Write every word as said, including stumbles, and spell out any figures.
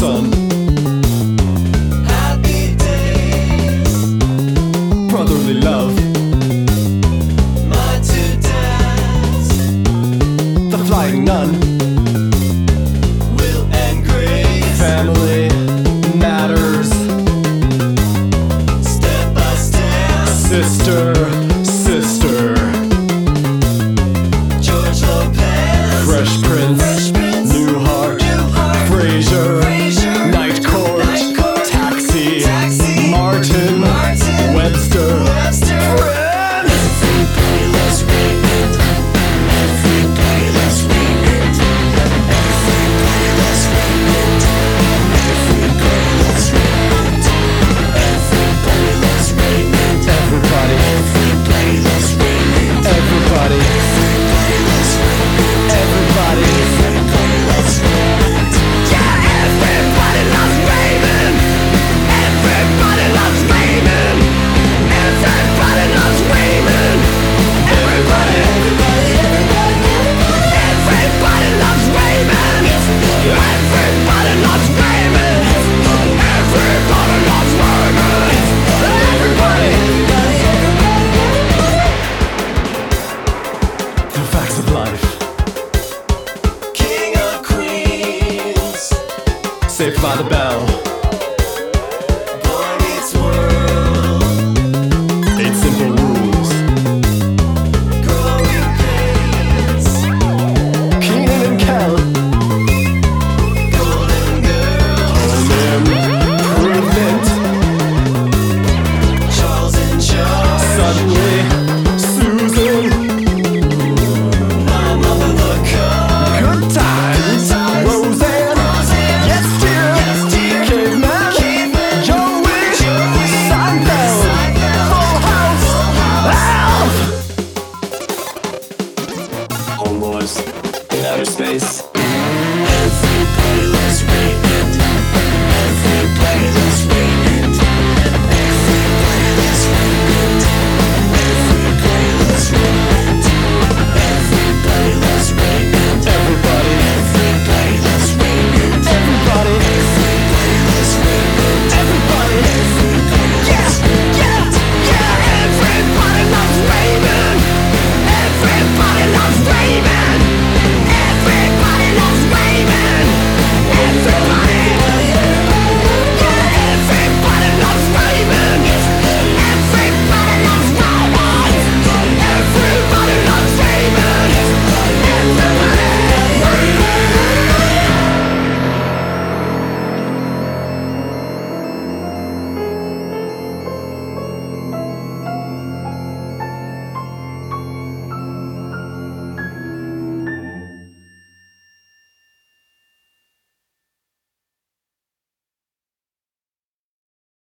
son. Happy days, Brotherly love. my two dads, The Flying Nun. Will and Grace. Family matters. Step by step, Sister, sister. George Lopez. Fresh Prince. Fresh Prince. Newhart. Newhart. Frasier. Frasier. Night Court. Night Court. Taxi. Taxi. Martin. Martin. Webster. Webster. Friend. Everybody loves Raymond. Everybody loves Raymond. Everybody loves Raymond. Everybody loves Raymond. Everybody loves Raymond. Everybody. Everybody loves Raymond. Everybody. Everybody loves Raymond. Everybody. Everybody loves Raymond. Yeah, everybody loves Raymond. Everybody loves Raymond. Everybody loves Raymond. Everybody, everybody, everybody, everybody loves Raymond. Everybody loves Raymond. Everybody loves Raymond. Everybody, everybody, everybody. The facts of life. King of Queens. Saved by the Bell. Boy Meets World. Eight simple rules. Growing Pains. Keenan and Kel. Golden Girls. Home improvement. Charles in Charge. Suddenly, Susan. Mama with a car. Good times. times. Roseanne. Roseanne. Yes, dear. Yes, dear. Caveman. Caveman. Joey. Joey. Seinfeld. Seinfeld. Full House. Full House. Alf. Almost in outer space.